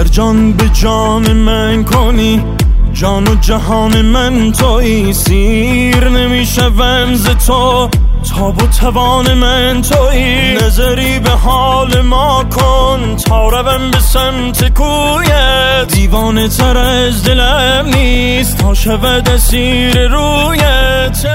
جان به جان من کنی، جان و جهان من تویی. سیر نمیشوم ز تو، تاب و توان من تویی. نظری به حال ما کن تا روم به سمت کویت. دیوانه تر از دلم نیست تا شود اسیر رویت.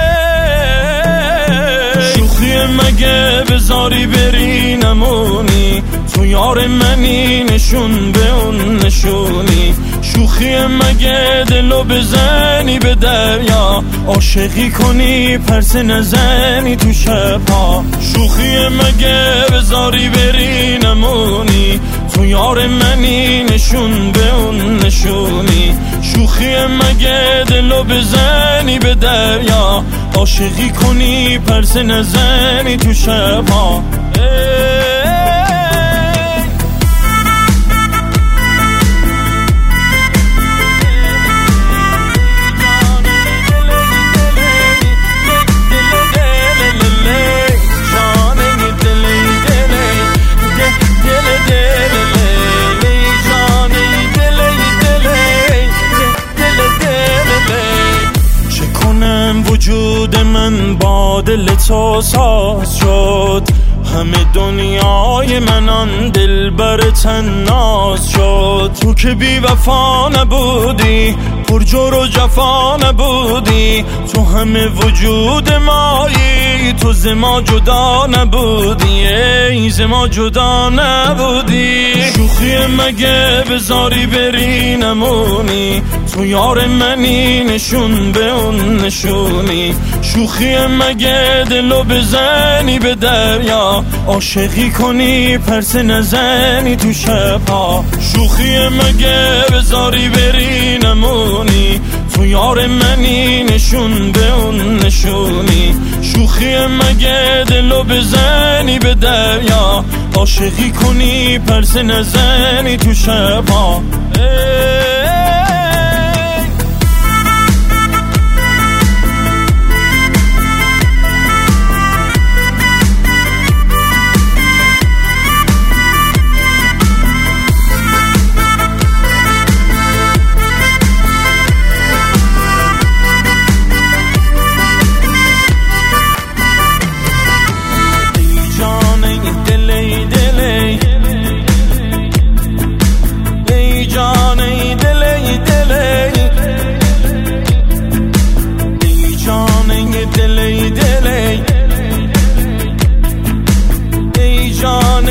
شوخی مگه بذاری بری نمونی، تو یار منی نشون به اون نشونی. شوخی مگه دلو بزنی به دریا، عاشقی کنی پرسه نزنی تو شبها. شوخی مگه بذاری بری نمونی، تو یار منی نشون به اون نشونی. شوخی مگه دلو بزنی به دریا، عاشقی کنی پرسه نزنی تو شبها. وجود من با دل تو ساز شد، همه دنیای من آن دلبر تناز شد. تو که بی وفا نبودی، پر جور و جفا نبودی، تو همه وجود مایی، تو ز ما جدا نبودی، ای ز ما جدا نبودی. شوخی مگه بذاری بری نمونی، تو یار منی نشون به اون نشونی. شوخی مگه دلو بزنی به دریا، عاشقی کنی پرسه نزنی تو شبها. شوخی مگه بذاری بری نمونی، تو یار منی نشون به اون نشونی. شوخی مگه دلو بزنی به دریا، عاشقی کنی پرسه نزنی تو شبها.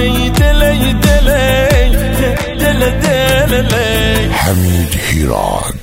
حمید هیراد.